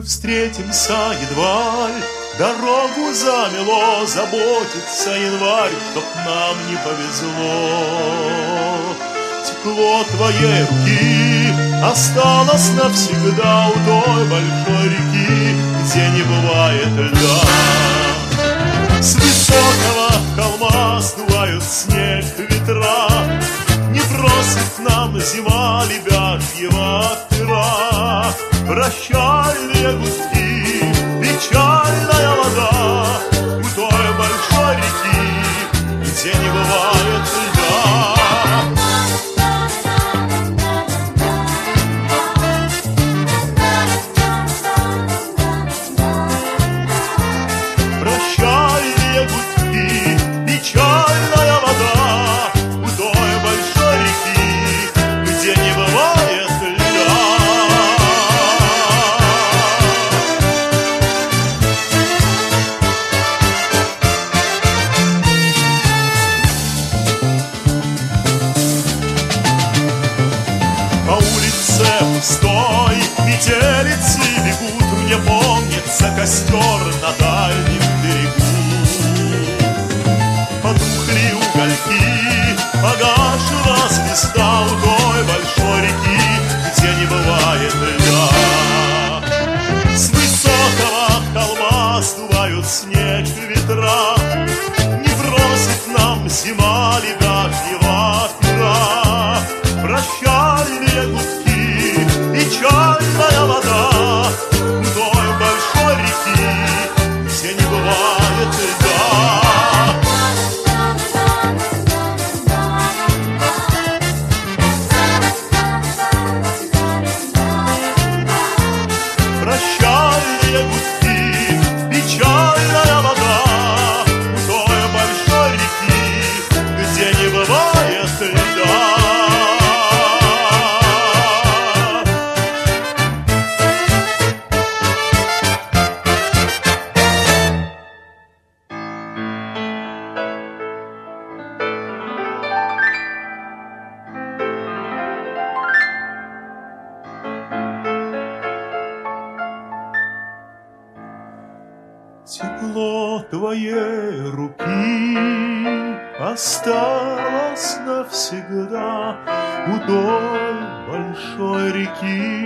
встретимся едва ли, дорогу замело, заботится январь, чтоб нам не повезло. Тепло твоей руки осталось навсегда у той большой реки, где не бывает льда. С высокого холма сдувают снег ветра, не бросит нам зима лебяжьего пера. Прощальные гудки, печальная вода у той большой реки, где не бывает льда. Прощальные гудки, печальная вода у той большой реки, где не бывает льда. По улице пустой метелицы бегут, мне помнится костер на дальнем берегу. Потухли угольки, погашена звезда у той большой реки, где не бывает льда. С высокого холма сдувают снег ветра, не бросит нам зима лебяжьего пера. Прощальные гудки, печальная вода у той большой реки, где не бывает льда. Прощальные гудки, печальная вода у той большой реки, где не бывает льда. Тепло твоей руки осталось навсегда у той большой реки,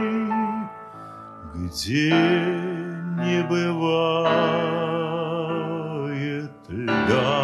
где не бывает льда.